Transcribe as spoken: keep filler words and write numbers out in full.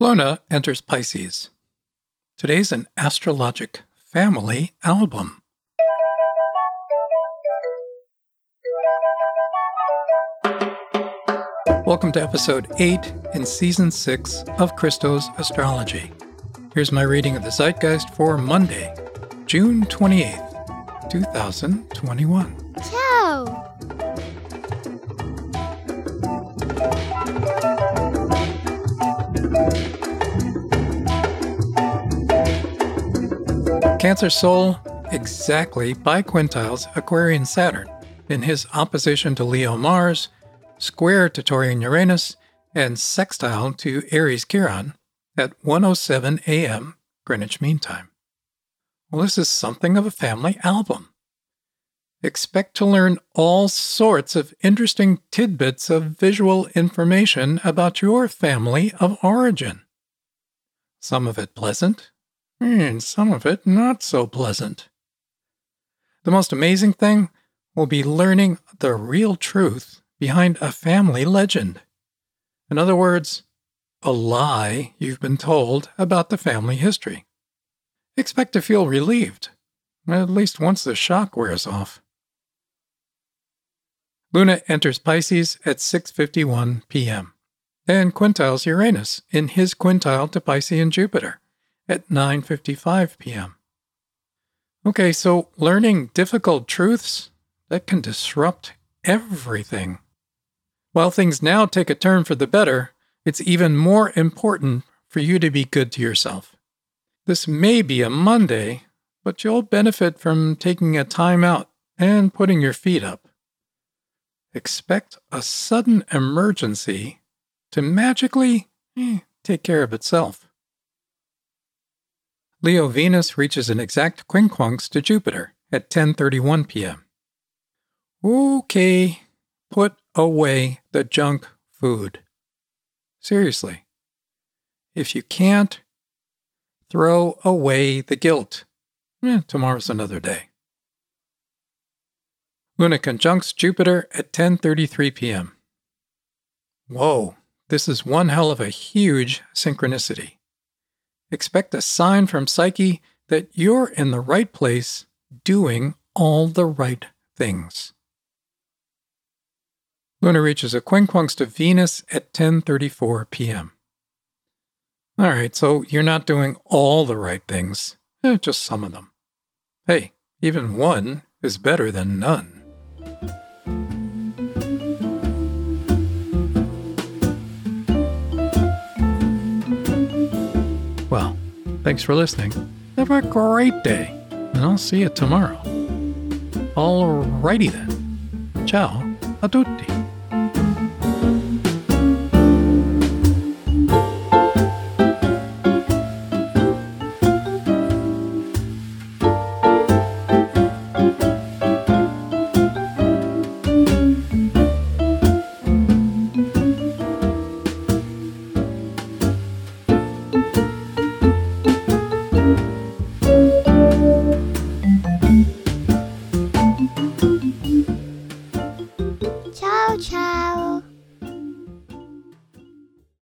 Luna enters Pisces. Today's an astrologic family album. Welcome to episode eight in season six of Christo's Astrology. Here's my reading of the Zeitgeist for Monday, June twenty-eighth, twenty twenty-one. Ciao! Cancer Sol exactly biquintiles Aquarian Saturn in his opposition to Leo Mars, square to Taurian Uranus, and sextile to Aries Chiron at one oh seven a.m. Greenwich Mean Time. Well, this is something of a family album. Expect to learn all sorts of interesting tidbits of visual information about your family of origin. Some of it pleasant, and some of it not so pleasant. The most amazing thing will be learning the real truth behind a family legend. In other words, a lie you've been told about the family history. Expect to feel relieved, at least once the shock wears off. Luna enters Pisces at six fifty-one p.m. and quintiles Uranus in his quintile to Piscean Jupiter at nine fifty-five p.m. Okay, so learning difficult truths, that can disrupt everything. While things now take a turn for the better, it's even more important for you to be good to yourself. This may be a Monday, but you'll benefit from taking a time out and putting your feet up. Expect a sudden emergency to magically eh, take care of itself. Leo Venus reaches an exact quincunx to Jupiter at ten thirty-one p.m. Okay, put away the junk food. Seriously. If you can't, throw away the guilt. Eh, tomorrow's another day. Luna conjuncts Jupiter at ten thirty-three p.m. Whoa, this is one hell of a huge synchronicity. Expect a sign from Psyche that you're in the right place doing all the right things. Luna reaches a quincunx to Venus at ten thirty-four p.m. All right, so you're not doing all the right things, eh, just some of them. Hey, even one is better than none. Well, thanks for listening. Have a great day, and I'll see you tomorrow. Alrighty then. Ciao a tutti.